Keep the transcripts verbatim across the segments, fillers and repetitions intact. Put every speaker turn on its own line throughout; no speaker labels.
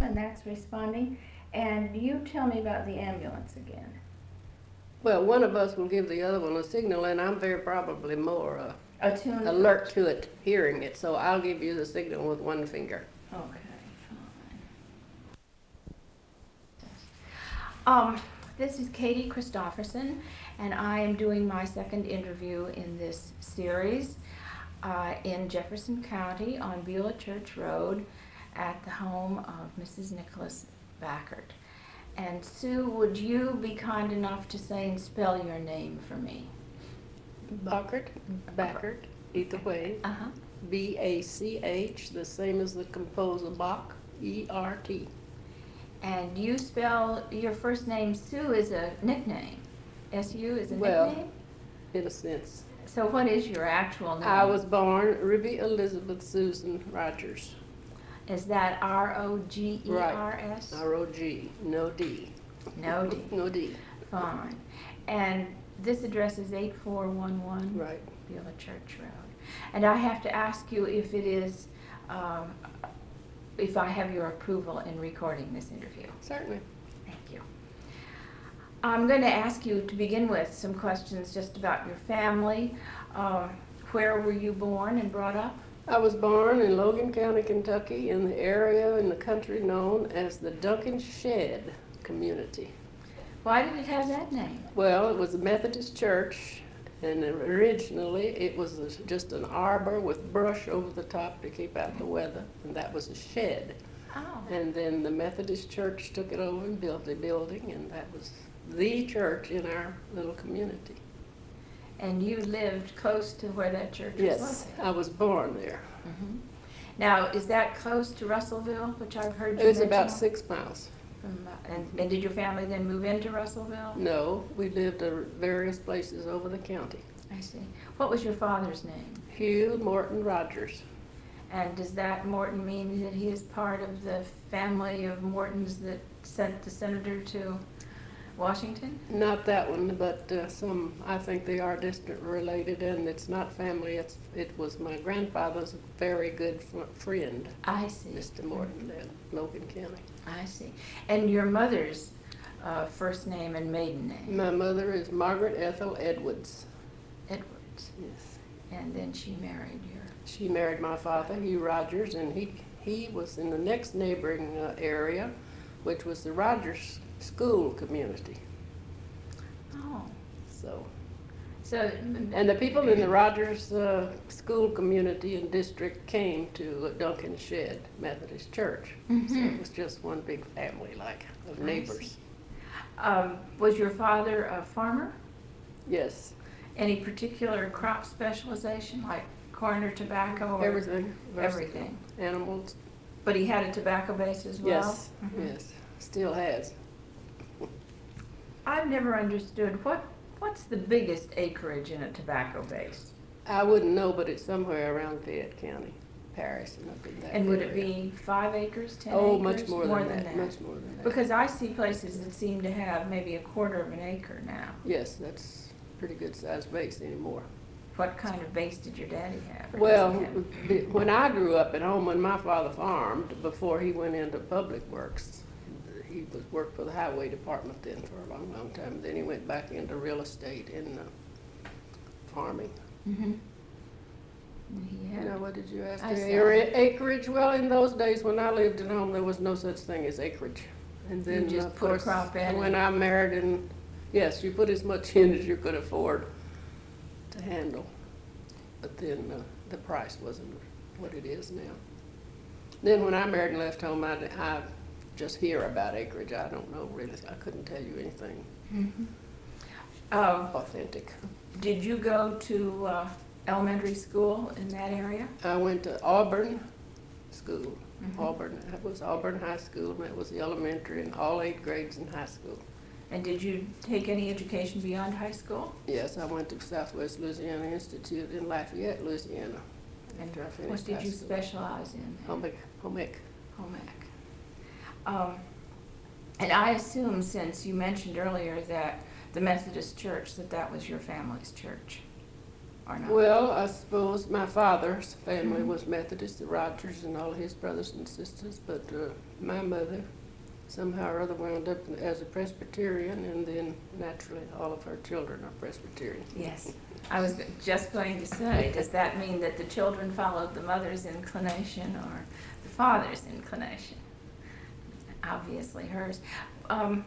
and that's responding. And you tell me about the ambulance again.
Well, one of us will give the other one a signal, and I'm very probably more uh,
Attuned.
alert to it, hearing it, so I'll give you the signal with one finger.
Okay, fine. Um, this is Katie Christopherson, and I am doing my second interview in this series uh, in Jefferson County on Beulah Church Road at the home of Missus Nicholas Backert. And Sue, would you be kind enough to say and spell your name for me?
Backert, Backert, either way.
Uh-huh.
B A C H, the same as the composer Bach, E R T.
And you spell your first name, Sue, is a nickname. S U is a
Well,
nickname?
in a sense.
So what is your actual name?
I was born Ruby Elizabeth Susan Rogers.
Is that R O G E R S?
R O G, no D.
No D.
No D.
Fine. And this address is eight four one one
Right.
Beulah Church Road. And I have to ask you if it is, um, if I have your approval in recording this interview.
Certainly.
Thank you. I'm going to ask you to begin with some questions just about your family. Uh, where were you born and brought up?
I was born in Logan County, Kentucky, in the area in the country known as the Duncan Shed community.
Why did it have that name?
Well, it was a Methodist church, and originally it was just an arbor with brush over the top to keep out the weather, and that was a shed.
Oh.
And then the Methodist church took it over and built a building, and that was the church in our little community.
And you lived close to where that church
Yes,
was located?
I was born there.
Mm-hmm. Now, is that close to Russellville, which I've heard you
It was
mention?
about six miles.
From, uh, and, and did your family then move into Russellville?
No, we lived at various places over the county.
I see. What was your father's name?
Hugh Morton Rogers.
And does that Morton mean that he is part of the family of Mortons that sent the senator to Washington?
Not that one, but uh, some, I think they are distant related, and it's not family. It's, it was my grandfather's very good f- friend,
I see.
Mister Morton, in Logan County.
I see. And your mother's uh, first name and maiden name?
My mother is Margaret Ethel Edwards.
Edwards.
Yes.
And then she married your...
She married my father, Hugh Rogers, and he, he was in the next neighboring uh, area, which was the Rogers School community.
Oh.
So,
So...
and the people in the Rogers uh, School community and district came to Duncan Shed Methodist Church.
Mm-hmm.
So it was just one big family, like, of neighbors.
Um, was your father a farmer?
Yes,
Any particular crop specialization, like corn or tobacco? Or
everything.
Everything.
Animals.
But he had a tobacco base as well?
Yes,
Mhm.
yes, still has.
I've never understood, what, what's the biggest acreage in a tobacco base?
I wouldn't know, but it's somewhere around Fayette County, Paris, and up in that
And would it
area.
be five acres, ten
Oh,
acres?
much more than that, much more than that.
Because I see places that seem to have maybe a quarter of an acre now.
Yes, that's a pretty good sized base anymore.
What kind of base did your daddy have? or
Well,
does he have?
b- when I grew up at home, when my father farmed, before he went into public works, he was worked for the highway department then for a long, long time. Then he went back into real estate and uh, farming.
Mm-hmm. He had,
Now, what did you ask?
I
me?
see.
Your a- acreage? Well, in those days when I lived at home, there was no such thing as acreage. And
You
then,
just
of
put a
course,
crop in
when
and-
I married, and yes, you put as much in as you could afford to handle. But then uh, the price wasn't what it is now. Then when I married and left home, I, I just hear about acreage. I don't know really. I couldn't tell you anything
Mm-hmm. Um,
authentic.
Did you go to uh, elementary school in that area?
I went to Auburn School.
Mhm.
Auburn, that was Auburn High School, and that was the elementary and all eight grades in high school.
And did you take any education beyond high school?
Yes, I went to Southwest Louisiana Institute in Lafayette, Louisiana.
And
after I finished
what did
high
you
school.
specialize in?
Home ec. Home ec.
Home ec. Um, and I assume, since you mentioned earlier that the Methodist Church, that that was your family's church. or not?
Well, I suppose my father's family
Mhm.
was Methodist, the Rogers and all his brothers and sisters, but uh, my mother somehow or other wound up as a Presbyterian, and then naturally all of her children are Presbyterian.
Yes. I was just going to say, does that mean that the children followed the mother's inclination or the father's inclination? Obviously hers. Um,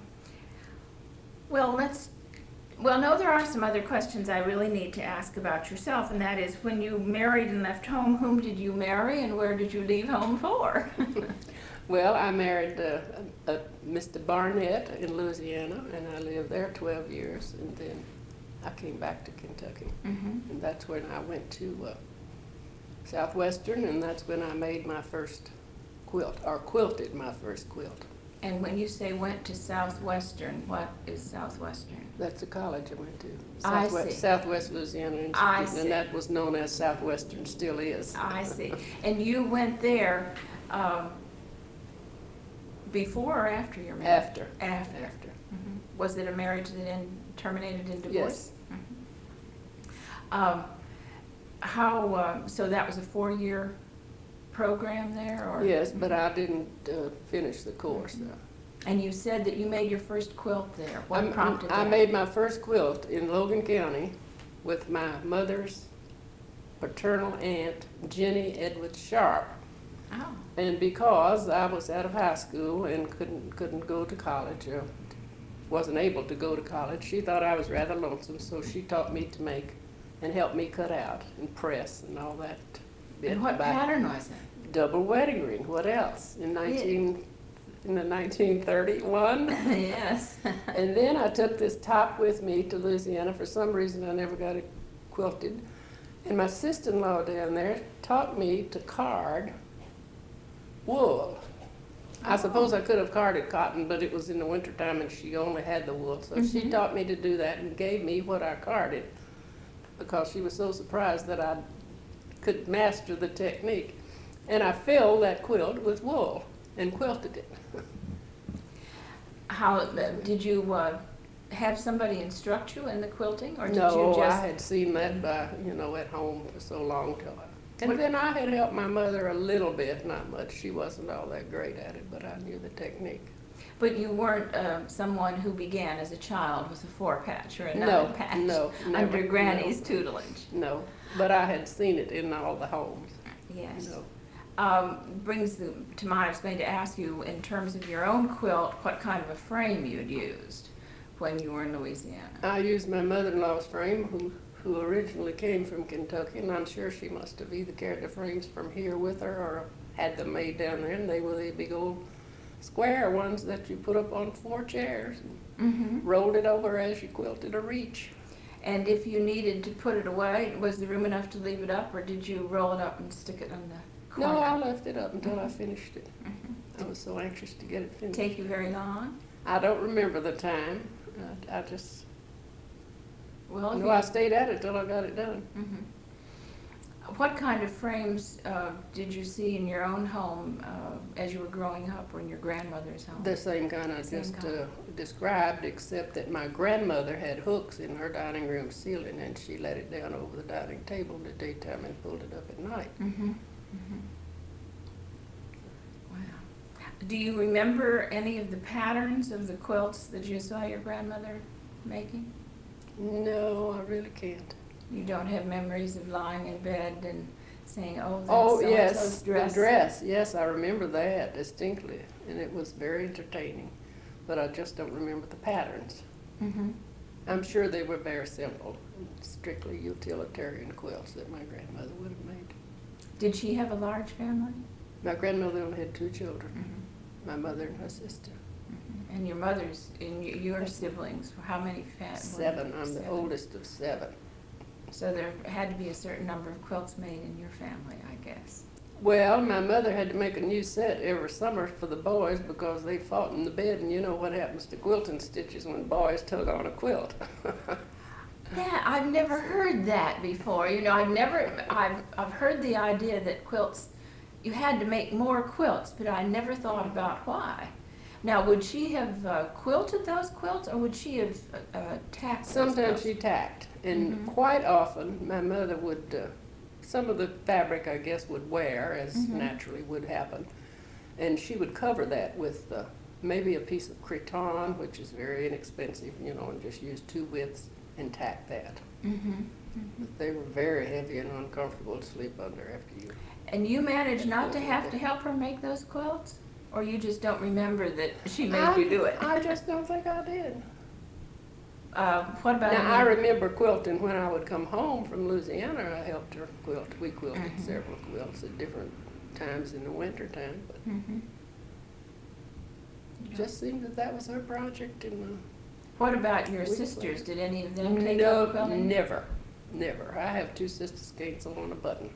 well, let's, well, no, there are some other questions I really need to ask about yourself, and that is, when you married and left home, whom did you marry and where did you leave home for?
Well, I married uh, a, a Mister Barnett in Louisiana, and I lived there twelve years, and then I came back to Kentucky.
Mm-hmm.
And that's when I went to uh, Southwestern, and that's when I made my first quilt, or quilted my first quilt.
And when you say went to Southwestern, what is Southwestern?
That's the college I went to.
I
Southwest,
see.
Southwest Louisiana Institute,
I see.
and that was known as Southwestern, still is.
I see. And you went there um, before or after your marriage?
After.
After.
After.
Mhm. Was it a marriage that then terminated in divorce?
Yes.
Mhm. Um, how, uh, so that was a four-year program there, or?
Yes, but I didn't uh, finish the course.
Mhm.
though.
And you said that you made your first quilt there. What
I'm-
prompted
I
that?
made my first quilt in Logan County with my mother's paternal aunt, Jenny Edwards Sharp.
Oh,
And because I was out of high school and couldn't couldn't go to college, or wasn't able to go to college, she thought I was rather lonesome, so she taught me to make and help me cut out and press and all that. bit
and what
by
pattern was it?
Double wedding ring. What else? In nineteen in the nineteen thirty-one.
Yes.
And then I took this top with me to Louisiana. For some reason, I never got it quilted. And my sister-in-law down there taught me to card wool. I suppose I could have carded cotton, but it was in the wintertime and she only had the wool. So she
Mhm.
taught me to do that and gave me what I carded because she was so surprised that I could master the technique. And I filled that quilt with wool and quilted it.
How, uh, did you uh, have somebody instruct you in the quilting, or did
No,
you just?
I had seen that by, you know, at home for so long till I, and
What-
then I had helped my mother a little bit, not much. She wasn't all that great at it, but I knew the technique.
But you weren't uh, someone who began as a child with a four patch or a
No,
nine patch
no, never,
under Granny's
no.
tutelage.
No, but I had seen it in all the homes,
Yes.
you know.
Um, brings the, to mind, I was going to ask you, in terms of your own quilt, what kind of a frame you'd used when you were in Louisiana.
I used my mother-in-law's frame, who, who originally came from Kentucky, and I'm sure she must have either carried the frames from here with her or had them made down there, and they were the big old square ones that you put up on four chairs and
Mm-hmm.
rolled it over as you quilted a reach.
And if you needed to put it away, was the room enough to leave it up, or did you roll it up and stick it on the corner?
No, I left it up until I finished it.
Mhm.
I was so anxious to get it finished.
Take you very long?
I don't remember the time. I, I just,
Well, if
no,
you-
I stayed at it till I got it done.
Mhm. What kind of frames uh, did you see in your own home uh, as you were growing up, or in your grandmother's home?
The same kind I
Same
just
kind.
uh, described, except that my grandmother had hooks in her dining room ceiling, and she let it down over the dining table in the daytime and pulled it up at night.
Mm-hmm. Mm-hmm. Wow. Do you remember any of the patterns of the quilts that you saw your grandmother making?
No, I really can't.
You don't have memories of lying in bed and saying, "Oh, that's
Oh,
so-and-so's
yes,
dress."
the dress. Yes, I remember that distinctly, and it was very entertaining, but I just don't remember the patterns.
Mm-hmm.
I'm sure they were very simple, strictly utilitarian quilts that my grandmother would have made.
Did she have a large family?
My grandmother only had two children,
Mm-hmm.
my mother and her sister.
Mm-hmm. And your mother's, and y- your siblings, how many fat?
Seven, I'm the oldest of seven.
So there had to be a certain number of quilts made in your family, I guess.
Well, my mother had to make a new set every summer for the boys because they fought in the bed, and you know what happens to quilting stitches when boys tug on a quilt.
Yeah, I've never heard that before. You know, I've never, I've, I've heard the idea that quilts, you had to make more quilts, but I never thought about why. Now, would she have uh, quilted those quilts, or would she have uh, uh, tacked those
Sometimes
quilts?
she tacked, And
Mhm.
quite often, my mother would, uh, some of the fabric, I guess, would wear, as
Mhm.
naturally would happen. And she would cover that with uh, maybe a piece of cretonne, which is very inexpensive, you know, and just use two widths and tack that.
Mhm.
But they were very heavy and uncomfortable to sleep under after you.
And you managed not to have to help her make those quilts? Or you just don't remember that she made
I,
you do it?
I just don't think I did.
Uh, what about?
Now, I
any-
remember quilting when I would come home from Louisiana. I helped her quilt. We quilted
Mhm.
several quilts at different times in the winter time, but
Mhm.
it just seemed that that was her project. And
What about your
We
sisters?
quilted.
Did any of
uh,
them take
no,
up quilting?
never, never. I have two sisters can't sew on a button.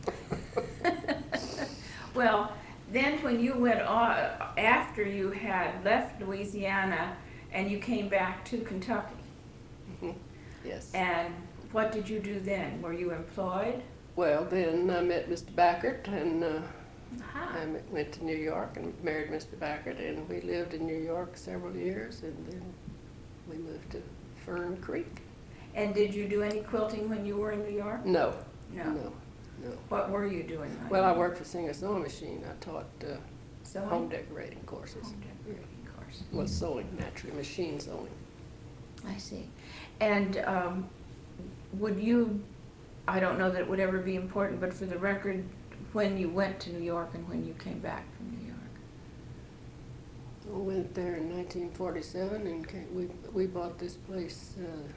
Well, then when you went on, after you had left Louisiana and you came back to Kentucky,
Yes.
and what did you do then? Were you employed?
Well, then I met Mister Backert, and uh,
Aha.
I m- went to New York and married Mister Backert, and we lived in New York several years, and then we moved to Fern Creek.
And did you do any quilting when you were in New York?
No,
No.
no, no.
What were you doing? when
Well,
you
I
were
worked for Singer Sewing Machine. I taught uh,
sewing?
home decorating courses.
Home decorating course.
Well, sewing, naturally, machine sewing.
I see. And um, would you, I don't know that it would ever be important, but for the record, when you went to New York and when you came back from New York?
I went there in nineteen forty-seven, and came, we we bought this place. Uh,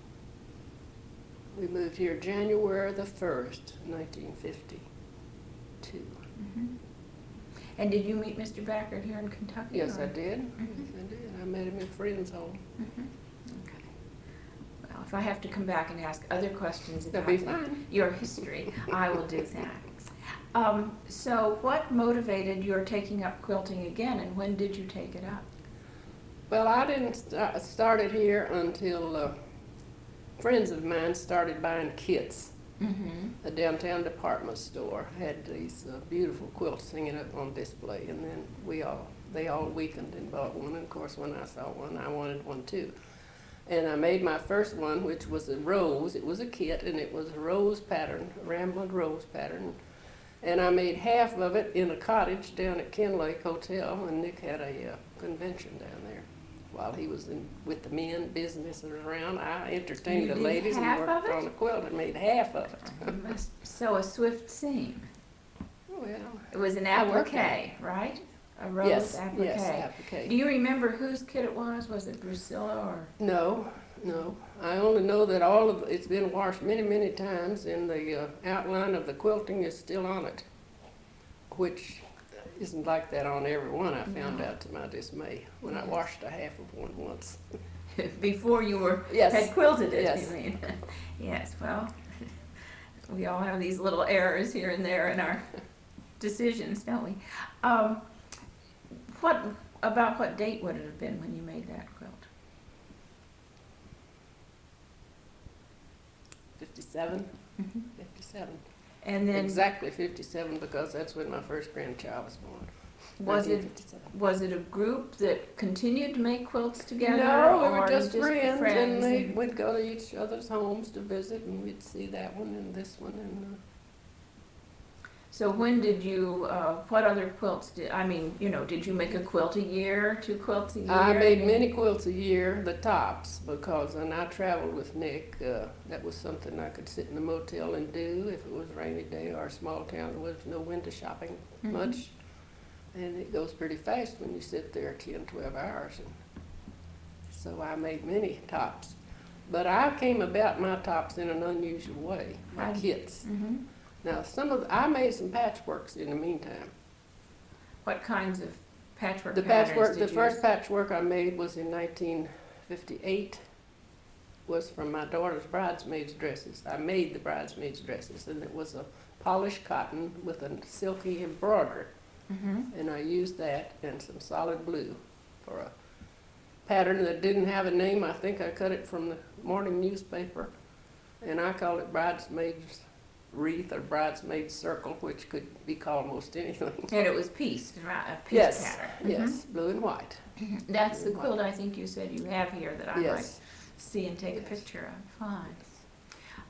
we moved here January the first, nineteen fifty-two.
Mhm. And did you meet Mister Backert here in Kentucky?
Yes,
or-
I did.
Mhm.
Yes, I did. I met him in Friend's home.
Mhm. Okay. Well, if I have to come back and ask other questions
That'll
about
be
the-
fine.
your history, I will do that. Um, so what motivated your taking up quilting again, and when did you take it up?
Well, I didn't st- start it here until uh, friends of mine started buying kits.
Mm-hmm.
A downtown department store had these uh, beautiful quilts hanging up on display, and then we all, they all weakened and bought one, and of course when I saw one, I wanted one too. And I made my first one, which was a rose. It was a kit, and it was a rose pattern, a rambling rose pattern. And I made half of it in a cottage down at Ken Lake Hotel, and Nick had a uh, convention down there. While he was in, with the men, businesses around, I entertained
You
the
did
ladies and
half
worked
of it?
on the quilt and made half of it.
You must sew a swift seam.
Well,
It was an
I worked
applique, right? A rose
yes,
applique.
yes, applique.
Do you remember whose kit it was? Was it Drusilla or?
No, no. I only know that all of it's been washed many, many times, and the uh, outline of the quilting is still on it, which isn't like that on every one. I found
No.
out to my dismay when I
Yes.
washed a half of one once.
Before you were
Yes.
had quilted it,
Yes.
you mean? Yes, well, we all have these little errors here and there in our decisions, don't we? Um, what about what date would it have been when you made that quilt?
fifty-seven?
Mhm.
fifty-seven.
And then
Exactly fifty-seven, because that's when my first grandchild was born.
was it
nineteen fifty-seven.
was it a group that continued to make quilts together?
No, we
or
were just, friends,
friends
and they,
and-
we'd go to each other's homes to visit, and we'd see that one and this one, and uh,
So when did you, uh, what other quilts did, I mean, you know, did you make a quilt a year, two quilts a year?
I made many quilts a year, the tops, because when I traveled with Nick, uh, that was something I could sit in the motel and do if it was a rainy day or a small town. There was no window shopping
Mhm.
much, and it goes pretty fast when you sit there ten, twelve hours. And so I made many tops. But I came about my tops in an unusual way, my
I-
kits.
Mhm.
Now, some of the, I made some patchworks in the meantime.
What kinds of patchwork
The
patterns
patchwork,
did
the
you
first
use?
patchwork I made was in nineteen fifty-eight, was from my daughter's bridesmaids' dresses. I made the bridesmaids' dresses, and it was a polished cotton with a silky embroidery.
Mhm.
And I used that and some solid blue for a pattern that didn't have a name. I think I cut it from the morning newspaper, and I called it Bridesmaids Wreath or Bridesmaids Circle, which could be called most anything.
And it was pieced, right, a piece
Yes,
pattern.
yes, blue and white.
Mhm. That's the quilt I think you said you have here that I might
Yes.
see and take a
Yes.
picture of. Fine.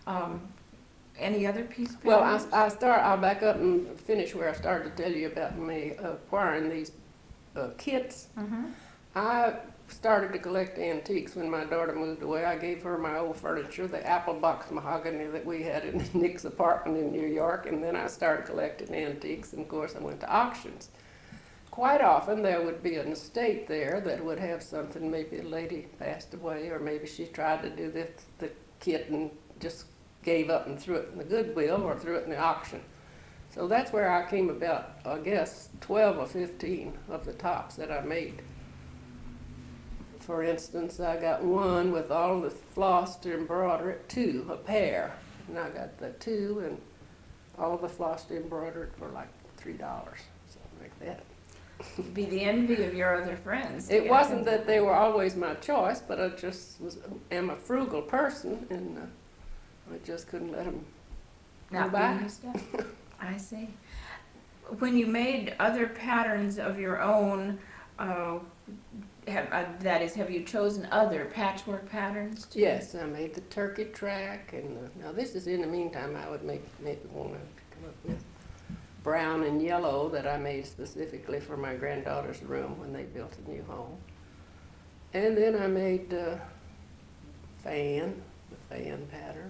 Um, any other piece
Well,
patterns?
I, I start, I'll back up and finish where I started to tell you about me acquiring these uh, kits.
Mm-hmm.
I started to collect antiques when my daughter moved away. I gave her my old furniture, the apple box mahogany that we had in Nick's apartment in New York, and then I started collecting antiques, and of course I went to auctions. Quite often there would be an estate there that would have something, maybe a lady passed away, or maybe she tried to do this, the kit and just gave up and threw it in the Goodwill or threw it in the auction. So that's where I came about, I guess, twelve or fifteen of the tops that I made. For instance, I got one with all the floss to embroider it, two, a pair. And I got the two and all the floss to embroider it for like three dollars, something like that.
You'd be the envy of your other friends.
It
Yeah.
wasn't that they were always my choice, but I just was, am a frugal person, and uh, I just couldn't let them go
Not
by.
being used up. I see. When you made other patterns of your own, uh, have, uh, that is, have you chosen other patchwork patterns? To
Yes, I made the turkey track, and uh, now this is in the meantime I would make maybe want to come up with brown and yellow that I made specifically for my granddaughter's room when they built a new home. And then I made uh, fan, the fan pattern.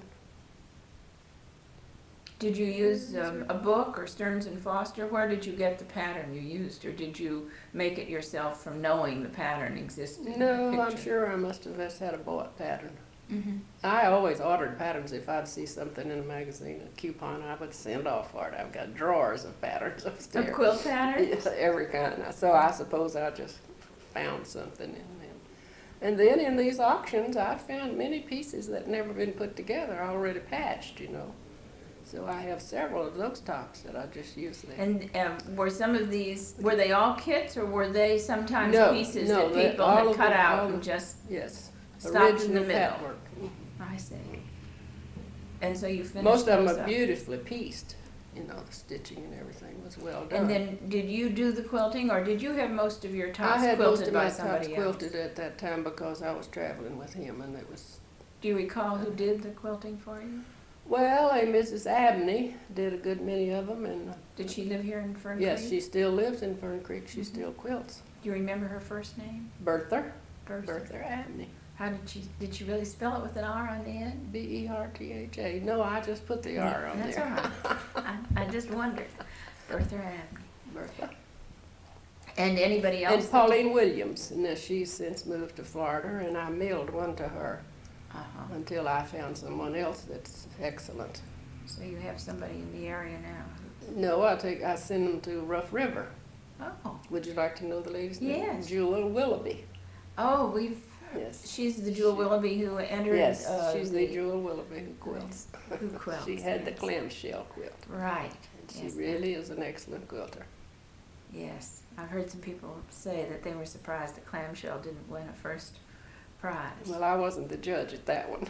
Did you use um, a book or Stearns and Foster? Where did you get the pattern you used, or did you make it yourself from knowing the pattern existed? in the
No, I'm
picture?
sure I must have just had a bought pattern.
Mhm.
I always ordered patterns. If I'd see something in a magazine, a coupon, I would send off for it. I've got drawers of patterns upstairs.
Of quilt patterns?
Yes, every kind. So I suppose I just found something in them. And then in these auctions, I found many pieces that never been put together, already patched, you know. So I have several of those tops that I just use there.
And um, were some of these, were they all kits, or were they sometimes
No,
pieces
no,
that
they-
people
all
had
of
cut
them-
out
all
and
of-
just
Yes,
stopped in the
original
middle?
patchwork.
I see. And so you finished
Most of them
those
are
up.
beautifully pieced. You know, the stitching and everything was well done.
And then, did you do the quilting, or did you have most of your
I
tops
had most
quilted
of
by
my tops
somebody else?
quilted at that time because I was traveling with him, and it was,
Do you recall who did the quilting for you?
well, a Missus Abney did a good many of them, and uh,
Did she live here in Fern
yes,
Creek?
she still lives in Fern Creek. She
Mhm.
still quilts.
Do you remember her first name?
Bertha,
Bertha.
Bertha Abney,
How did she, did she really spell it with an R on the end?
B E R T H A. No, I just put the R on
That's
there.
all right. I, I just wondered. Bertha Abney.
Bertha.
And anybody else?
And Pauline Williams, and now she's since moved to Florida, and I mailed one to her
Uh-huh.
until I found someone else that's excellent.
So you have somebody in the area now.
No, I take I send them to Rough River.
Oh.
Would you like to know the lady's name?
Yes.
Jewel Willoughby.
Oh, we've,
Yes.
she's the Jewel Willoughby who entered.
Yes,
uh,
she's the Jewel Willoughby who quilts.
Who quilts,
She had the
yes.
clamshell quilt.
Right.
And she
Yes.
really is an excellent quilter.
Yes. I've heard some people say that they were surprised that clamshell didn't win a first prize.
Well, I wasn't the judge at that one.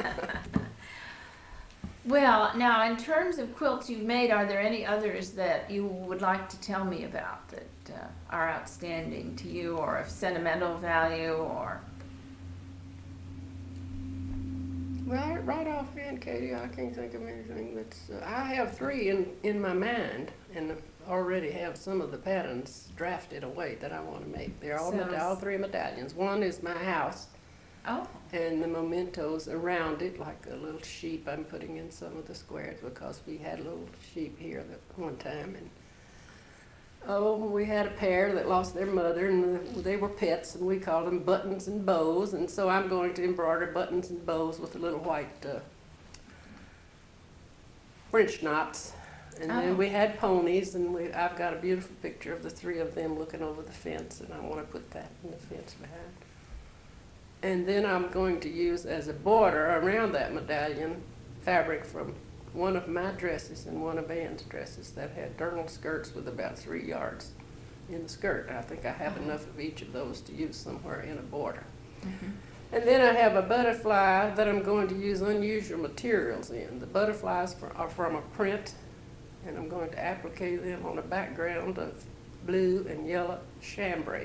Well, now in terms of quilts you've made, are there any others that you would like to tell me about that uh, are outstanding to you, or of sentimental value, or?
Right, right offhand, Katie, I can't think of anything that's. Uh, I have three in, in my mind, and already have some of the patterns drafted away that I want to make. They're all,
So
meda- all three medallions. One is my house,
Oh,
and the mementos around it, like a little sheep. I'm putting in some of the squares because we had little sheep here that one time, and oh, we had a pair that lost their mother, and they were pets, and we called them Buttons and Bows. And so I'm going to embroider buttons and bows with the little white uh, French knots. And
Oh.
then we had ponies, and we, I've got a beautiful picture of the three of them looking over the fence, and I want to put that in the fence behind. And then I'm going to use as a border around that medallion fabric from one of my dresses and one of Ann's dresses that had dirndl skirts with about three yards in the skirt. I think I have enough of each of those to use somewhere in a border.
mhm.
And then I have a butterfly that I'm going to use unusual materials in. The butterflies fr- are from a print, and I'm going to applique them on a background of blue and yellow chambray.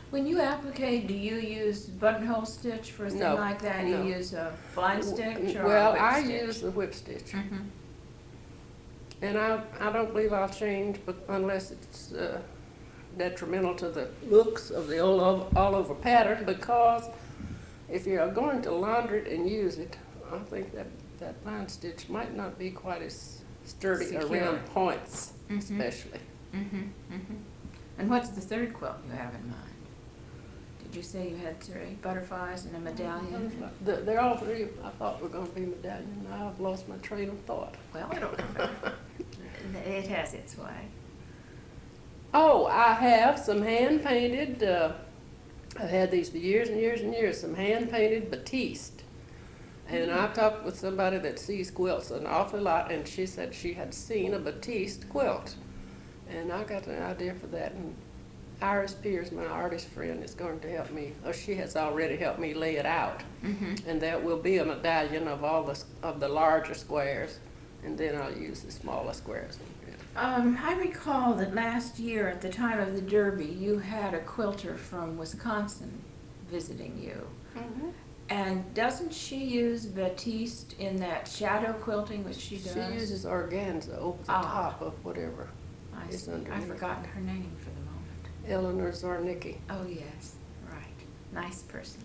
When you applique, do you use buttonhole stitch for a thing
No,
like that?
no.
You use a blind stitch or
Well,
a whip
I
stitch?
use the whip stitch.
Mm-hmm.
And I, I don't believe I'll change, but unless it's uh, detrimental to the looks of the all over, all over pattern, because if you're going to launder it and use it, I think that, that blind stitch might not be quite as sturdy
Secure.
around points,
Mhm.
especially.
Mm-hmm. Mm-hmm. And what's the third quilt you have in mind? Did you say you had three butterflies and a medallion?
The- They're all three, I thought were gonna be medallion, now I've lost my train of thought.
Well, I don't know. It has its way.
Oh, I have some hand-painted, uh, I've had these for years and years and years, some hand-painted batiste. And I talked with somebody that sees quilts an awful lot, and she said she had seen a batiste quilt. And I got an idea for that, and Iris Pierce, my artist friend, is going to help me, or she has already helped me lay it out.
Mm-hmm.
And there will be a medallion of all the, s- of the larger squares, and then I'll use the smaller squares.
Um, I recall that last year at the time of the Derby, you had a quilter from Wisconsin visiting you.
Mm-hmm.
And doesn't she use batiste in that shadow quilting which she does?
She uses organza over the
Ah.
top of whatever.
I
is
see.
underneath.
I've forgotten her name for the moment.
Eleanor Zornicki.
Oh, yes, right. Nice person.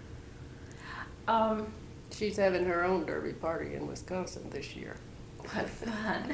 Um,
She's having her own derby party in Wisconsin this year.
what fun.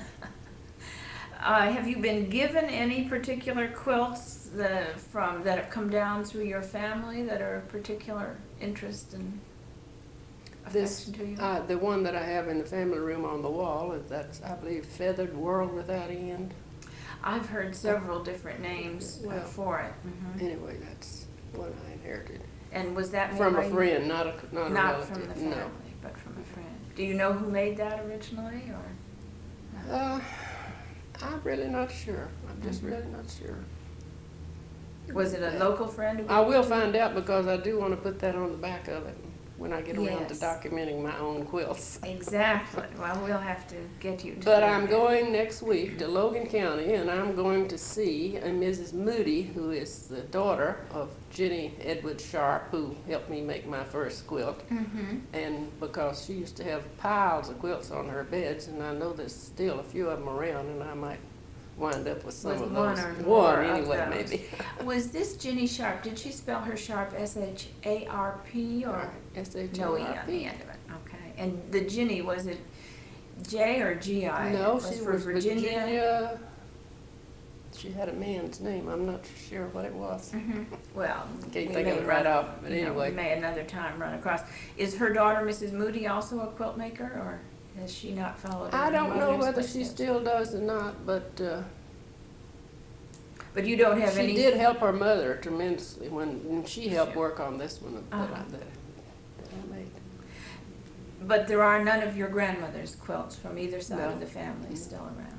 Uh, have you been given any particular quilts that, from, that have come down through your family that are of particular interest and
This,
affection to you?
uh, the one that I have in the family room on the wall, is that's, I believe, Feathered World Without End.
I've heard several different names uh,
Well,
for it. Mhm.
Anyway, that's one I inherited.
And was that made
From
by
a
you?
friend, not a, not a
Not
relative.
from the
No.
family, but from a friend. Do you know who made that originally, or?
Uh, I'm really not sure. I'm just
Mhm.
really not sure.
Was it a local friend who?
I will find out, because I do want to put that on the back of it when I get around to
Yes.
documenting my own quilts.
Exactly. Well, we'll have to get you to.
But
do
I'm
that.
going next week to Logan County, and I'm going to see a Missus Moody, who is the daughter of Jenny Edwards Sharp, who helped me make my first quilt.
Mhm.
And because she used to have piles of quilts on her beds, and I know there's still a few of them around, and I might wind up with some
With
of
one
those.
or more
One,
of
anyway,
those.
maybe.
Was this Jenny Sharp? Did she spell her Sharp S H A R P or
S H
no
O
E
R
on the
P.
end of it? Okay. And the Ginny, was it J or G I?
No,
Was
she
for
was
Virginia.
Virginia. She had a man's name. I'm not sure what it was.
Mhm. Well,
Can't
we
think of
may
it right
run-
off, but
you know,
anyway.
we may another time run across. Is her daughter, Missus Moody, also a quilt maker, or has she not followed? in
I
her
don't know
mother's
whether she
footsteps?
still does or not, but uh,
But you don't have
she
any.
did help her mother tremendously when, when she helped
Sure.
work on this one that I,
Uh-huh.
that that I made.
But there are none of your grandmother's quilts from either side
No.
of the family
No.
still around.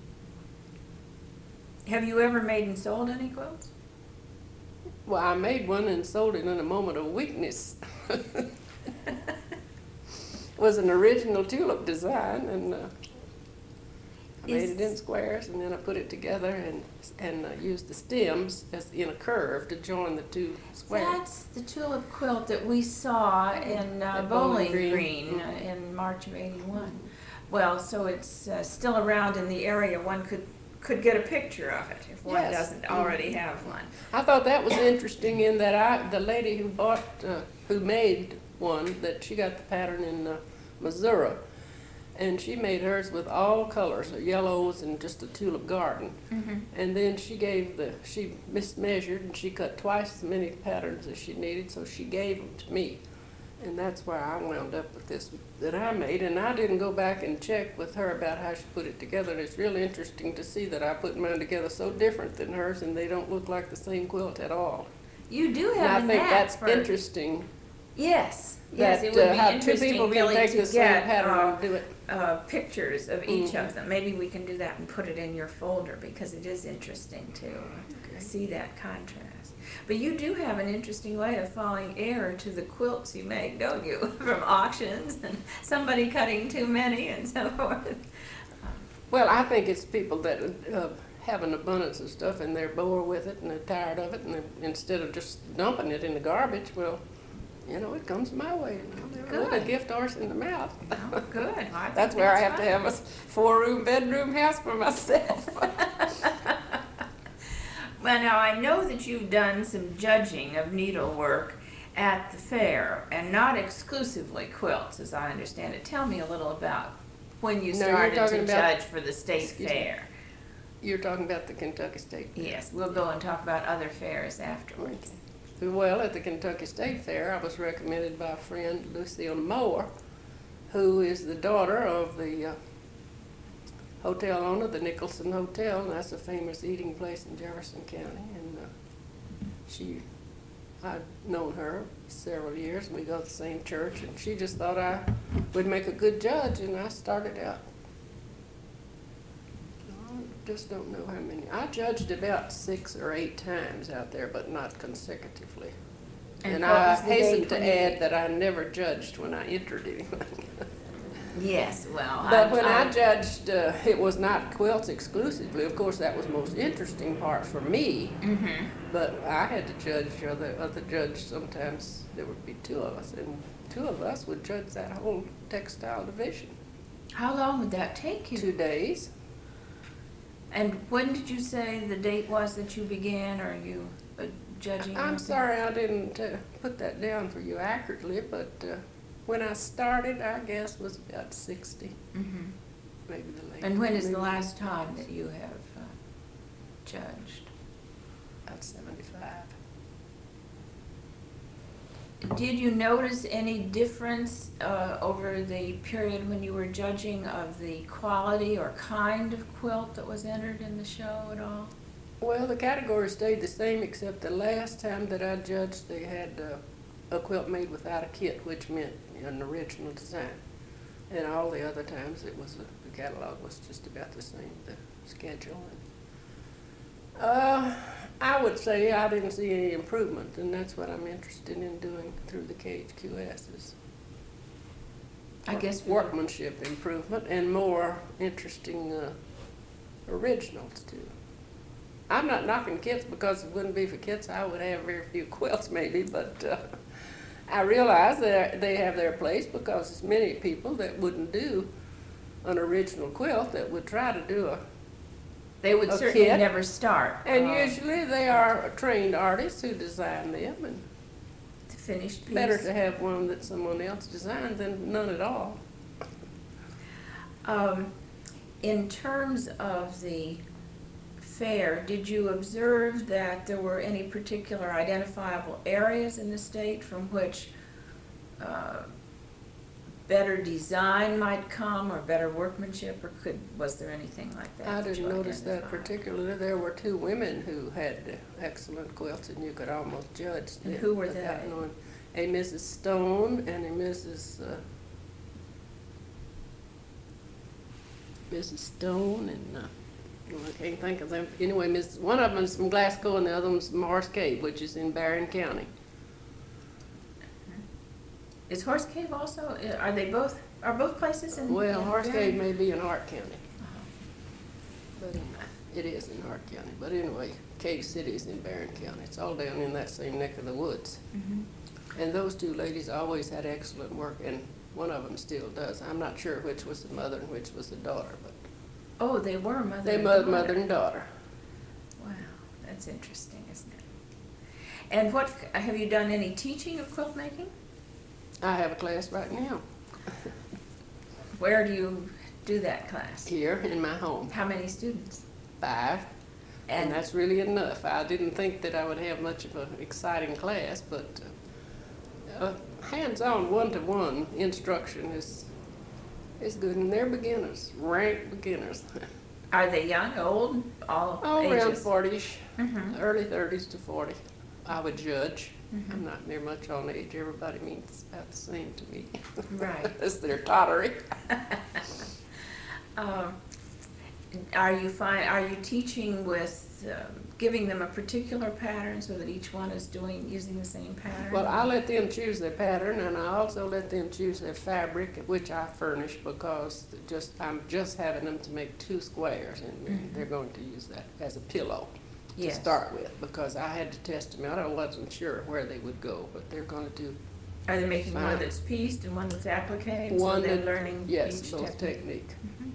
Have you ever made and sold any quilts?
Well, I made one and sold it in a moment of weakness. Was an original tulip design, and uh, I made it in
Is-
squares, and then I put it together and and uh, used the stems as in a curve to join the two squares.
That's the tulip quilt that we saw in uh,
At
Bowling
Bowling
Green,
Green.
uh, in March of eighty-one. Well, so it's uh, still around in the area. One could could get a picture of it if one
Yes.
doesn't already have one.
I thought that was interesting in that I, the lady who bought, uh, who made one, that she got the pattern in uh, Missouri, and she made hers with all colors, uh, yellows and just a tulip garden.
Mhm.
And then she gave the, she mismeasured and she cut twice as many patterns as she needed, so she gave them to me. And that's why I wound up with this that I made, and I didn't go back and check with her about how she put it together. And it's really interesting to see that I put mine together so different than hers, and they don't look like the same quilt at all.
You do
And I
have a
think
knack
that's
for
interesting.
Yes, yes,
that,
it would
uh,
be
how two
interesting,
people can
Billy,
take
to
the same
get
pattern
uh,
and do it.
uh, pictures of each
Mhm.
of them. Maybe we can do that and put it in your folder because it is interesting to
Okay.
see that contrast. But you do have an interesting way of falling heir to the quilts you make, don't you? From auctions and somebody cutting too many and so forth.
Well, I think it's people that uh, have an abundance of stuff and they're bored with it and they're tired of it, and they- instead of just dumping it in the garbage, well, you know, it comes my way. They're a little
Good.
gift horse in the mouth.
Oh, good. Well, I think
That's where I have to
fine.
have a four-room bedroom house for myself.
Well, now I know that you've done some judging of needlework at the fair, and not exclusively quilts, as I understand it. Tell me a little about when you
No, you're
started
talking
to
about-
judge for the state
Excuse me.
fair.
You're talking about the Kentucky State Fair.
Yes, we'll go and talk about other fairs afterwards.
Well, at the Kentucky State Fair, I was recommended by a friend, Lucille Moore, who is the daughter of the uh, hotel owner, the Nicholson Hotel, and that's a famous eating place in Jefferson County. And uh, she, I've known her several years, and we go to the same church, and she just thought I would make a good judge, and I started out. I just don't know how many. I judged about six or eight times out there, but not consecutively.
And
And
what
I
was the
hasten
date
to
when you
add
did?
that I never judged when I entered anything.
Yes, well,
But
I,
when I
I,
judged, uh, it was not quilts exclusively. Of course, that was the most interesting part for me.
Mhm.
But I had to judge other other judge. Sometimes there would be two of us, and two of us would judge that whole textile division.
How long would that take you?
Two days.
And when did you say the date was that you began, or you uh, judging?
I'm sorry I didn't uh, put that down for you accurately, but uh, when I started, I guess was about sixty,
Hmm.
maybe the late.
And when is the
maybe
last time that you have uh, judged?
About seventy-five.
Did you notice any difference uh, over the period when you were judging of the quality or kind of quilt that was entered in the show at all?
Well, the category stayed the same, except the last time that I judged, they had uh, a quilt made without a kit, which meant an original design. And all the other times, it was, a, the catalog was just about the same, the schedule. And, uh, I would say I didn't see any improvement, and that's what I'm interested in doing through the K H Q S is
I guess we would-
workmanship improvement and more interesting uh, originals too. I'm not knocking kits, because if it wouldn't be for kits, I would have very few quilts maybe, but uh, I realize that they have their place, because there's many people that wouldn't do an original quilt that would try to do a,
They would
a
certainly
kit.
never start.
And
uh,
usually they are trained artists who design them, and
the finished piece.
better to have one that someone else designed than none at all.
Um, in terms of the fair, did you observe that there were any particular identifiable areas in the state from which uh, better design might come, or better workmanship, or could, was there anything like that?
I
that
didn't
you
notice that
identified?
particularly. There were two women who had excellent quilts, and you could almost judge
And
them
who were
without
they?
knowing. A Missus Stone and a Missus Uh, Missus Stone and uh, well, I can't think of them. Anyway, Miss one of them's from Glasgow and the other one's from Morris Cave, which is in Barron County.
Is Horse Cave also, uh, are they both, are both places in?
Well,
in
Horse
Barron?
Cave may be in Hart County,
Uh-huh.
but uh, it is in Hart County. But anyway, Cave City is in Barron County. It's all down in that same neck of the woods.
Mhm.
And those two ladies always had excellent work, and one of them still does. I'm not sure which was the mother and which was the daughter, but
Oh, they were mother
they
and
mother,
daughter.
mother and daughter.
Wow, that's interesting, isn't it? And what, have you done any teaching of quilt making?
I have a class right now
Where do you do that class?
here in my home,
How many students?
five, and
And
that's really enough. I didn't think that I would have much of an exciting class, but uh, uh, hands-on, one-to-one instruction is is good, and they're beginners, rank beginners.
are they young, old, all
Oh,
ages?
around forty-ish,
Mhm.
early thirties to forty, I would judge.
Mhm.
I'm not near much on age. Everybody means about the same to me.
Right.
As they're tottery.
Um, Are you fi- are you teaching with um, giving them a particular pattern so that each one is doing, using the same pattern?
Well, I let them choose their pattern, and I also let them choose their fabric, which I furnish because just I'm just having them to make two squares, and
Mhm.
they're going to use that as a pillow to
Yes.
start with, because I had to test them out. I wasn't sure where they would go, but they're going to do
Are they making one
Fine.
that's pieced and one that's appliqué? So
one
they're
that,
learning
yes,
each
both
technique.
technique.
Mhm.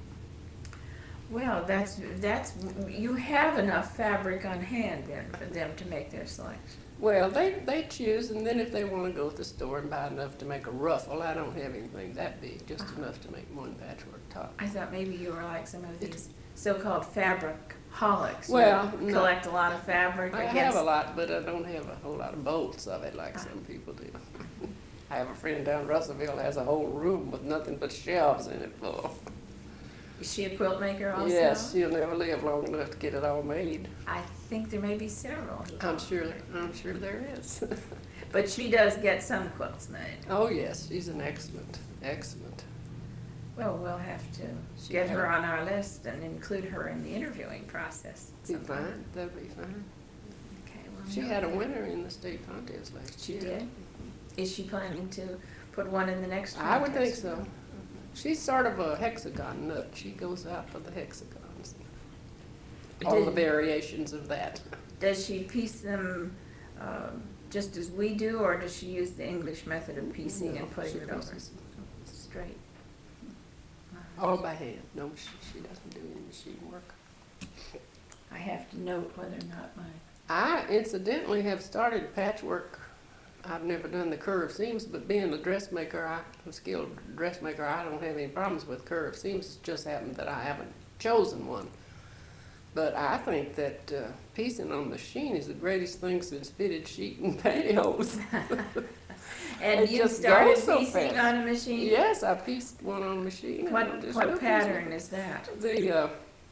Well, that's, that's, you have enough fabric on hand then for them to make their selection.
Well, they, they choose, and then if they want to go to the store and buy enough to make a ruffle, I don't have anything that big, just
Uh-huh.
enough to make one patchwork top.
I thought maybe you were like some of these so-called fabric holics. You
Well, no.
collect a lot of fabric.
I
I
have
guess.
a lot, but I don't have a whole lot of bolts of it like some people do. I have a friend down Russellville has a whole room with nothing but shelves in it full.
Is she a quilt maker also?
Yes, she'll never live long enough to get it all made.
I think there may be several.
I'm sure, I'm sure there is.
But she does get some quilts made.
Oh, yes, she's an excellent, excellent.
Well, we'll have to
She
get
had-
her on our list and include her in the interviewing process.
Be
sometime.
fine, that'd be fine.
Okay, well,
She
no.
had a winner in the state contest last
She
year.
did? Is she planning to put one in the next
I would think
contest?
so. She's sort of a hexagon nut. She goes out for the hexagons. All the
Did-
variations of that.
Does she piece them um, just as we do, or does she use the English method of piecing
No,
and putting
she
it over?
pieces
Straight.
all by hand. No, she, she doesn't do any machine work.
I have to note whether or not my,
I incidentally have started patchwork. I've never done the curved seams, but being a dressmaker, I, a skilled dressmaker, I don't have any problems with curved seams. It just happened that I haven't chosen one. But I think that uh, piecing on machine is the greatest thing since fitted sheet and pantyhose.
and
It
you
just
started
goes so
piecing
fast.
on a machine?
Yes, I pieced one on machine. and
What,
I'm just
what
real
pattern
pleased
is that?
with it. The uh,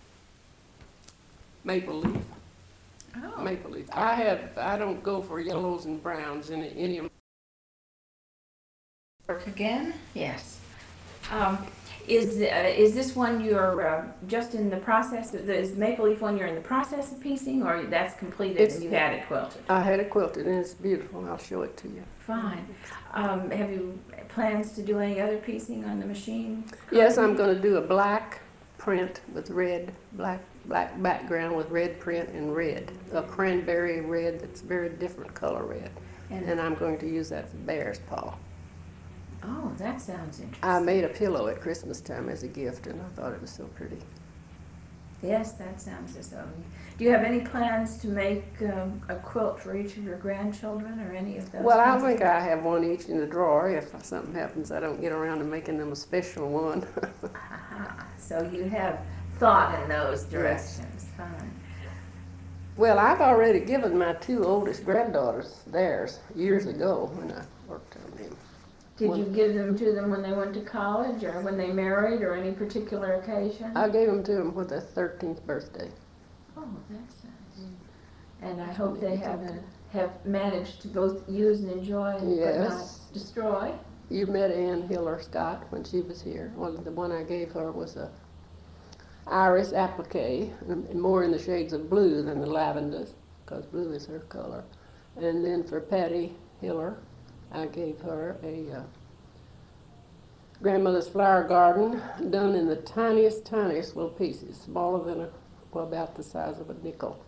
maple leaf.
Oh,
Maple leaf. I have. I don't go for yellows and browns in any of.
work again? Yes. Um, is, uh, is this one you're uh, just in the process, of- is the maple leaf one you're in the process of piecing, or that's completed
It's-
and you had it quilted?
I had it quilted and it's beautiful. I'll show it to you.
Fine. Um, have you plans to do any other piecing on the machine?
Yes, I'm going to do a black print with red, black, black background with red print and red, a cranberry red that's very different color red,
And,
and I'm going to use that for bear's paw.
oh, that sounds interesting.
I made a pillow at Christmas time as a gift, and I thought it was so pretty.
Yes, that sounds as though. Do you have any plans to make um, a quilt for each of your grandchildren or any of those?
Well, I
kinds of-
think I have one each in the drawer. If something happens, I don't get around to making them a special one.
Aha. So you have thought in those directions. Fine.
Well, I've already given my two oldest granddaughters theirs years ago when I worked on them.
Did
Well-
you give them to them when they went to college or when they married or any particular occasion?
I gave them to them for their thirteenth birthday.
Oh, that's nice. And I hope they have, have managed to both use and enjoy but not
Yes.
destroy.
You met Ann Hiller Scott when she was here. Well, the one I gave her was a iris applique, and more in the shades of blue than the lavenders, because blue is her color. And then for Patty Hiller, I gave her a uh, grandmother's flower garden done in the tiniest, tiniest little pieces, smaller than a, well, about the size of a nickel.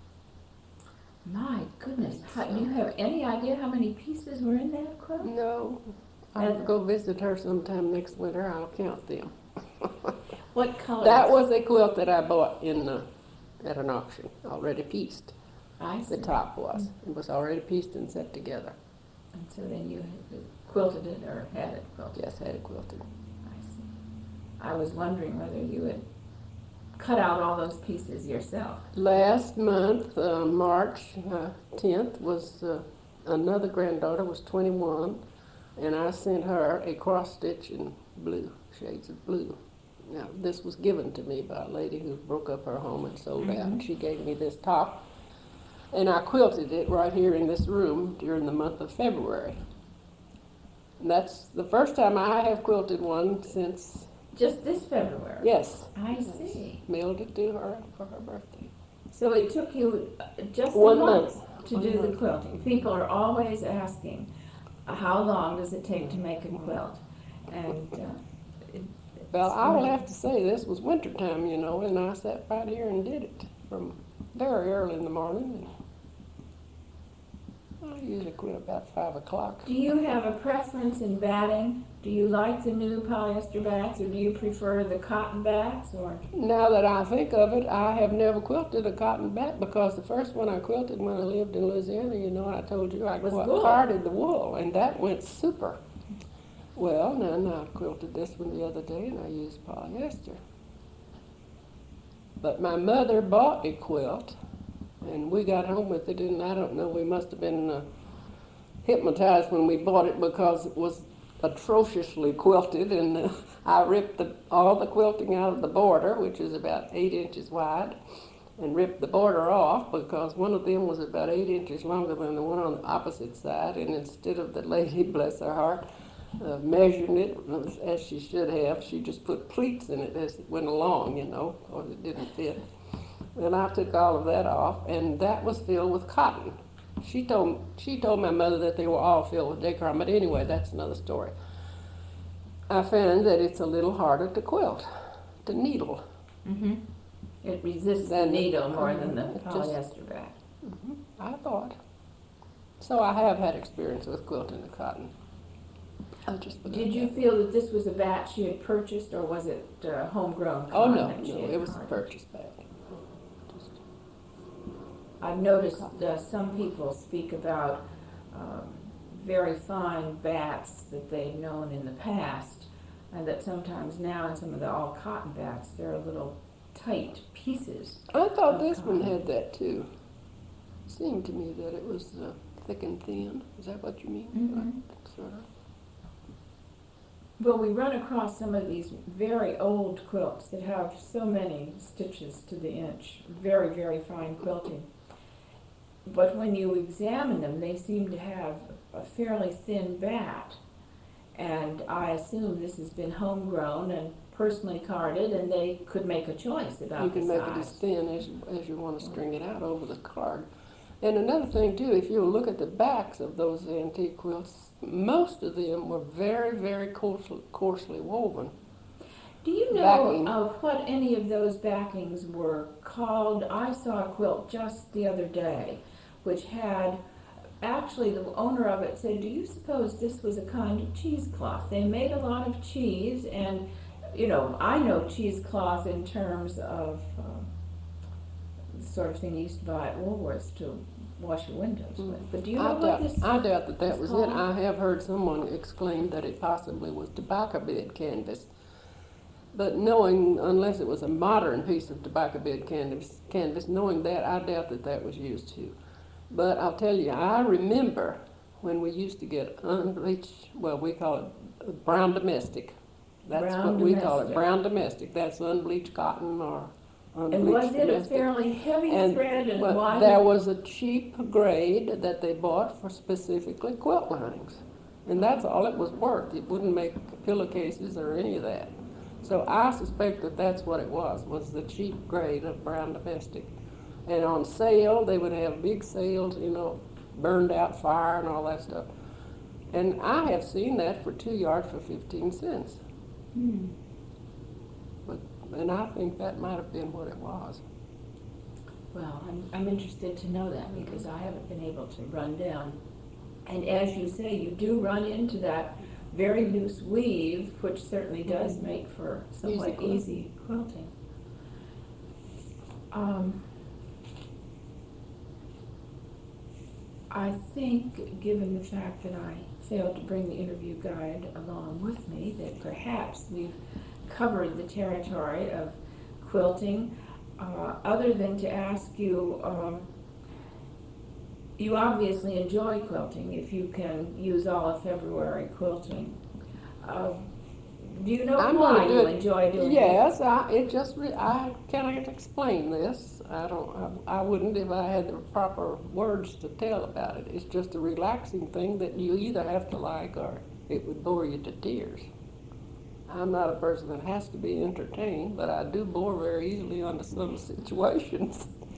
My goodness, how, do you have any idea how many pieces were in that quilt?
No, I'll
And-
go visit her sometime next winter. I'll count them.
What colors?
That was a quilt that I bought in the, at an auction, already pieced.
I see.
The top was. It was already pieced and set together.
And so then you quilted it or had it quilted?
Yes, I had it quilted.
I see. I was wondering whether you had cut out all those pieces yourself.
Last month, uh, March uh, tenth, was uh, another granddaughter, was twenty-one, and I sent her a cross stitch in blue, shades of blue. Now, this was given to me by a lady who broke up her home and sold out, and she gave me this top. And I quilted it right here in this room during the month of February. And that's the first time I have quilted one since,
Just this February?
yes,
I see.
mailed it to her for her birthday.
So it took you uh, just
One
a month
month.
to
One
do the
month.
quilting. People are always asking, uh, how long does it take to make a quilt? And uh, it,
Well,
it's
I will
really-
have to say, this was wintertime, you know, and I sat right here and did it from very early in the morning. And I usually quit about five o'clock.
Do you have a preference in batting? Do you like the new polyester bats, or do you prefer the cotton bats? Or
Now that I think of it, I have never quilted a cotton bat, because the first one I quilted when I lived in Louisiana, you know, I told you I
Was
qu-
wool.
carded the wool, and that went super. Well, then I quilted this one the other day, and I used polyester. But my mother bought a quilt, and we got home with it, and I don't know, we must have been uh, hypnotized when we bought it, because it was atrociously quilted, and uh, I ripped the, all the quilting out of the border, which is about eight inches wide, and ripped the border off, because one of them was about eight inches longer than the one on the opposite side, and instead of the lady, bless her heart, uh, measuring it as she should have, she just put pleats in it as it went along, you know, or it didn't fit. And I took all of that off, and that was filled with cotton. She told she told my mother that they were all filled with decor, but anyway, that's another story. I found that it's a little harder to quilt, to needle.
mm-hmm. It resists the
Then-
needle more than the
It just-
polyester bat.
hmm I thought. So I have had experience with quilting the cotton. I'll just put it
Did you
that.
feel that this was a bat she had purchased, or was it uh, homegrown
Oh
cotton
no,
that she
no,
had
it was a
carded?
purchase bag. Just-
I've noticed uh, some people speak about um, very fine bats that they've known in the past, and that sometimes now in some of the all cotton bats, they're little tight pieces.
I thought
of
this one
cotton.
had that too. Seemed to me that it was uh, thick and thin. Is that what you mean?
Mhm.
Sort of.
Well, we run across some of these very old quilts that have so many stitches to the inch, very, very fine quilting. But when you examine them, they seem to have a fairly thin bat. And I assume this has been homegrown and personally carded, and they could make a choice about
You
the
can make it as
size.
thin as, as you want to string it out over the card. And another thing too, if you look at the backs of those antique quilts, most of them were very, very coarsely, coarsely woven.
Do you know
backing.
of what any of those backings were called? I saw a quilt just the other day, which had, actually the owner of it said, do you suppose this was a kind of cheesecloth? They made a lot of cheese, and, you know, I know cheesecloth in terms of um, the sort of thing you used to buy at Woolworths to wash your windows with. But do you know
I
what
doubt,
this
I doubt that that
is
was it.
called?
I have heard someone exclaim that it possibly was tobacco bed canvas. But knowing, unless it was a modern piece of tobacco bed canvas, canvas, knowing that, I doubt that that was used too. But I'll tell you, I remember when we used to get unbleached, well, we call it brown domestic. That's
Brown
what we call it,
domestic.
brown domestic. That's unbleached cotton or
And
unbleached
was it a
domestic.
fairly heavy
And,
thread, and
well,
why?
there
did-
was a cheap grade that they bought for specifically quilt linings. And that's all it was worth. It wouldn't make pillowcases or any of that. So I suspect that that's what it was, was the cheap grade of brown domestic. And on sale, they would have big sales, you know, burned out fire and all that stuff. And I have seen that for two yards for fifteen cents.
Hmm.
But, and I think that might have been what it was.
Well, I'm, I'm interested to know that, because I haven't been able to run down. And as you say, you do run into that very loose weave, which certainly does make for somewhat
Easy quilt.
easy quilting. Um, I think, given the fact that I failed to bring the interview guide along with me, that perhaps we've covered the territory of quilting, uh, other than to ask you, um, you obviously enjoy quilting if you can use all of February quilting. Uh, do you know
I'm
why
gonna do
you
it-
enjoy doing it?
Yes, I, it just, re- I cannot explain this. I don't, I, I wouldn't if I had the proper words to tell about it. It's just a relaxing thing that you either have to like or it would bore you to tears. I'm not a person that has to be entertained, but I do bore very easily under some situations.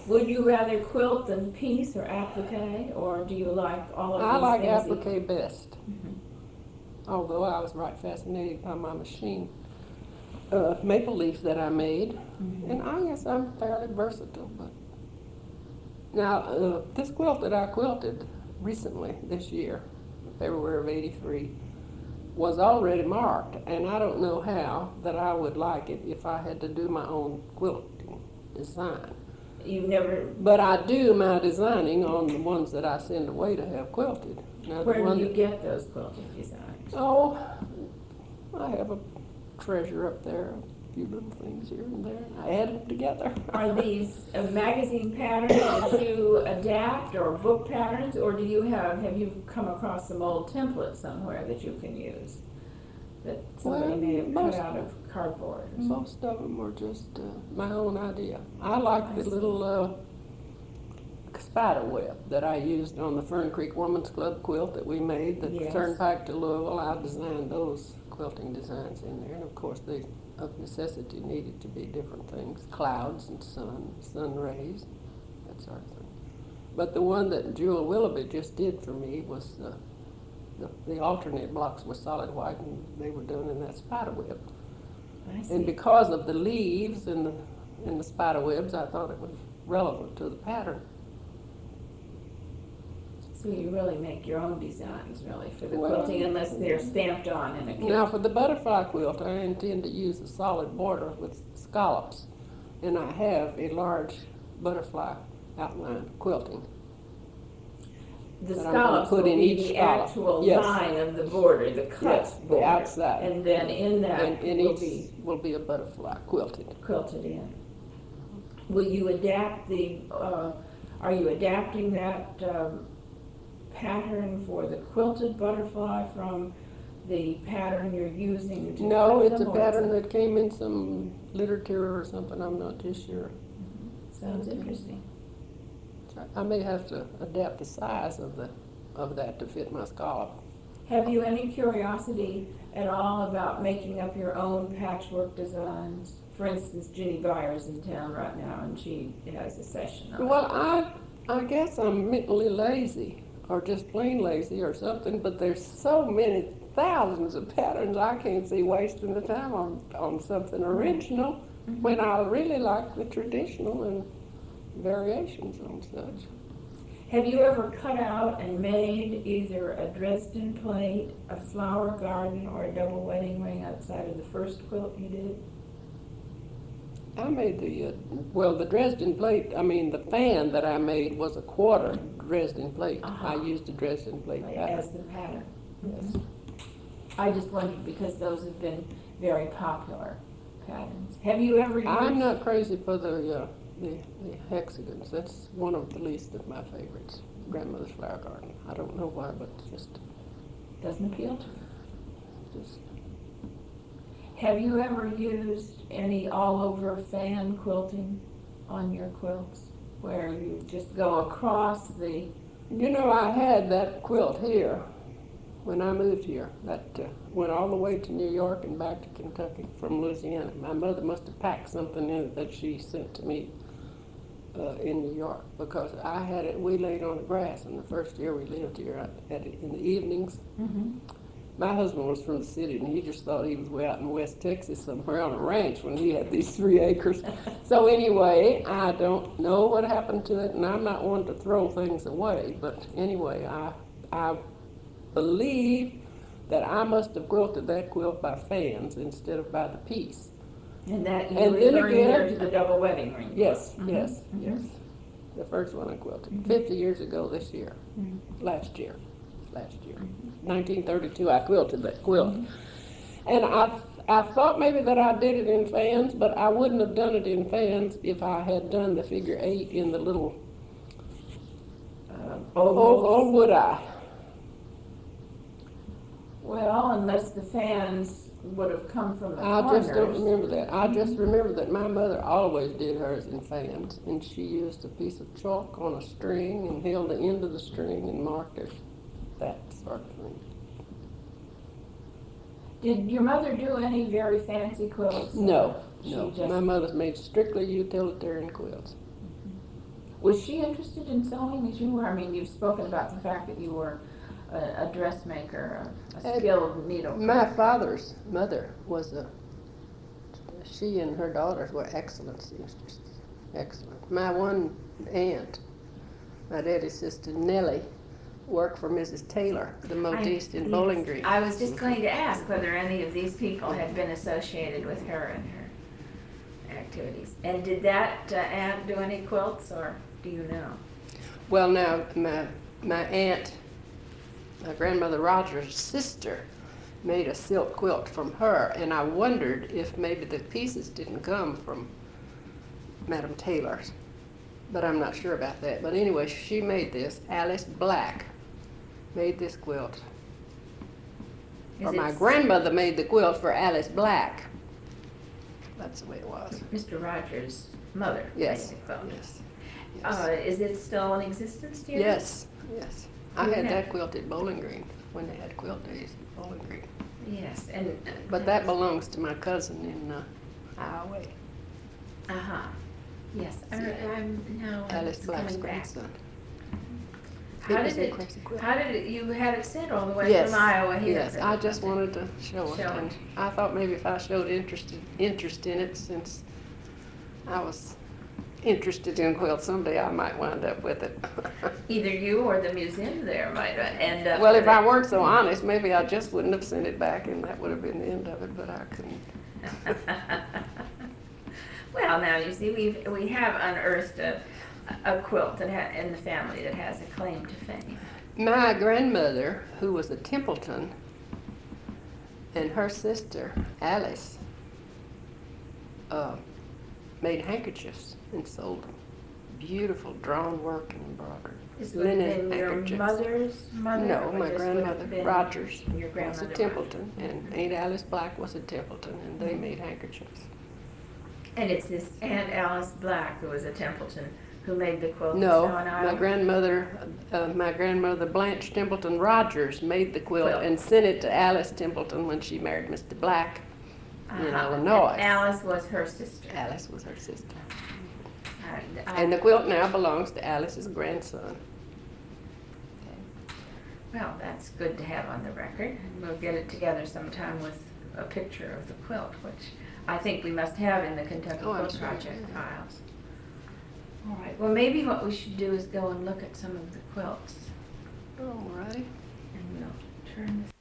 Would you rather quilt than piece or applique, or do you like all of these
I like
things?
applique best,
Mhm.
although I was right fascinated by my machine uh, maple leaf that I made,
Mhm.
and I guess I'm fairly versatile. But now, uh, this quilt that I quilted recently this year, February of eighty-three, was already marked, and I don't know how that I would like it if I had to do my own quilting design.
You've never.
But I do my designing on the ones that I send away to have quilted. Now, the
Where
one
do you
that-
get those quilting designs?
Oh, I have a treasure up there, a few little things here and there. I add them together.
Are these uh, magazine patterns that you adapt, or book patterns, or do you have, have you come across some old templates somewhere that you can use? That somebody
Well,
may have cut
most-
out of cardboard or something?
Most of them are just uh, my own idea. I like
I
the
see.
little uh, spider web that I used on the Fern Creek Women's Club quilt that we made, the
Yes.
Turnpike to Louisville. I designed those quilting designs in there, and of course they, of necessity, needed to be different things, clouds and sun, sun rays, that sort of thing. But the one that Jewel Willoughby just did for me was uh, the, the alternate blocks were solid white, and they were done in that spider web.
I see.
And because of the leaves and the, and the spider webs, I thought it was relevant to the pattern.
So you really make your own designs, really, for the
Well,
quilting, unless they're stamped on in a kit?
Now, for the butterfly quilt, I intend to use a solid border with scallops, and I have a large butterfly outline quilting.
The
that I'm gonna
scallops will
put in
be
each
the
scallop.
actual
Yes.
line of the border, the cut
Yes, the
border.
outside.
And then in that
And, and
will
each
be
will be a butterfly quilted.
quilted in. Will you adapt the, uh, are you adapting that um, pattern for the quilted butterfly from the pattern you're using to
No,
cut
it's a
them, or
pattern that came in some literature or something, I'm not too sure.
Sounds interesting.
I may have to adapt the size of the, of that to fit my scallop.
Have you any curiosity at all about making up your own patchwork designs? For instance, Ginny Byers in town right now, and she has a session on it.
Well, I, I guess I'm mentally lazy, or just plain lazy or something, but there's so many thousands of patterns, I can't see wasting the time on, on something original,
Mhm.
when I really like the traditional and variations on such.
Have you ever cut out and made either a Dresden plate, a flower garden, or a double wedding ring outside of the first quilt you did?
I made the, uh, well, the Dresden plate, I mean, the fan that I made was a quarter Dresden plate.
Uh-huh.
I used a Dresden plate pattern.
As the pattern?
Yes.
I just wondered because those have been very popular patterns. Have you ever used?
I'm not crazy for the, uh, the, the hexagons. That's one of the least of my favorites. Grandmother's Flower Garden. I don't know why, but it's just,
Doesn't appeal to you.
just,
Have you ever used any all-over fan quilting on your quilts, where you just go across the?
you know, I had that quilt here when I moved here. That uh, went all the way to New York and back to Kentucky from Louisiana. My mother must have packed something in it that she sent to me uh, in New York, because I had it, we laid on the grass in the first year we lived here. I had it in the evenings.
Mm-hmm.
My husband was from the city, and he just thought he was way out in West Texas somewhere on a ranch when he had these three acres. So anyway, I don't know what happened to it, and I'm not one to throw things away. But anyway, I I believe that I must have quilted that quilt by fans instead of by the piece.
And that you
And
were
then
referring
again-
there to the double wedding ring?
Yes,
Mhm,
yes,
mhm.
yes. The first one I quilted,
Mhm.
fifty years ago this year,
Mhm.
last year, last year.
Mm-hmm.
nineteen thirty-two, I quilted that quilt. And I, I thought maybe that I did it in fans, but I wouldn't have done it in fans if I had done the figure eight in the little
Uh,
oval,
ovals.
or would I?
Well, unless the fans would have come from the
I just don't
corners.
remember that. I just
Mhm.
remember that my mother always did hers in fans, and she used a piece of chalk on a string and held the end of the string and marked it, that sort of thing.
Did your mother do any very fancy quilts?
No,
She
no.
just-
My mother's made strictly utilitarian quilts.
Was she interested in sewing as you were? I mean, you've spoken about the fact that you were a, a dressmaker, a, a
Uh,
skilled needle.
My father's mother was a, she and her daughters were excellent seamstresses, excellent. My one aunt, my daddy's sister Nellie, worked for Missus Taylor, the modiste in
yes,
Bowling Green.
I was just going to ask whether any of these people had been associated with her and her activities. And did that uh, aunt do any quilts, or do you know?
Well, now, my, my aunt, my grandmother Rogers' sister, made a silk quilt from her, and I wondered if maybe the pieces didn't come from Madame Taylor's, but I'm not sure about that. But anyway, she made this. Alice Black made this quilt.
Is
Or my
it-
grandmother made the quilt for Alice Black. That's the way it was.
Mister Rogers' mother
Yes,
made the quilt.
yes,
Uh,
yes.
is it still in existence, do you know?
Yes, yes. I
You
had
had-
that quilt at Bowling Green, when they had quilt days at Bowling Green.
Yes, and. uh,
But that belongs to my cousin in uh, Iowa,
Uh-huh, yes, I, I'm now.
Alice
it's
Black's
coming back.
grandson.
How
It was
did
a
it,
crazy quilt.
how did it, you had it sent all the way
Yes,
from Iowa here?
yes,
for
I just
something?
wanted to show it,
Show
and
it.
I thought maybe if I showed interest, interest in it, since I was interested in quilts, someday I might wind up with it.
Either you or the museum there might end up.
Well, if
with
I
it.
weren't so honest, maybe I just wouldn't have sent it back, and that would have been the end of it, but I couldn't.
Well, now, you see, we've, we have unearthed a, a quilt that ha, in the family that has a claim to fame.
My grandmother, who was a Templeton, and her sister, Alice, uh, made handkerchiefs and sold them. Beautiful drawn work and embroidery.
This would have
Linen
been your
handkerchiefs.
mother's mother?
No,
or
my
this would have
grandmother,
been
Rogers,
Your
was
grandmother.
a Templeton, and Aunt Alice Black was a Templeton, and they made handkerchiefs.
And it's this Aunt Alice Black, who was a Templeton, who made the quilt
No,
that's now in
my
Iowa?
grandmother, uh, my grandmother Blanche Templeton Rogers made the quilt
Quilt.
and sent it to Alice Templeton when she married Mister Black in
Uh-huh.
Illinois.
And Alice was her sister.
Alice was her sister.
I- I-
And the quilt now belongs to Alice's grandson.
Well, that's good to have on the record. We'll get it together sometime with a picture of the quilt, which I think we must have in the Kentucky
Oh, I'm
Quilt
sure,
Project
yeah.
files. All right, well, maybe what we should do is go and look at some of the quilts.
All righty.
And we'll turn this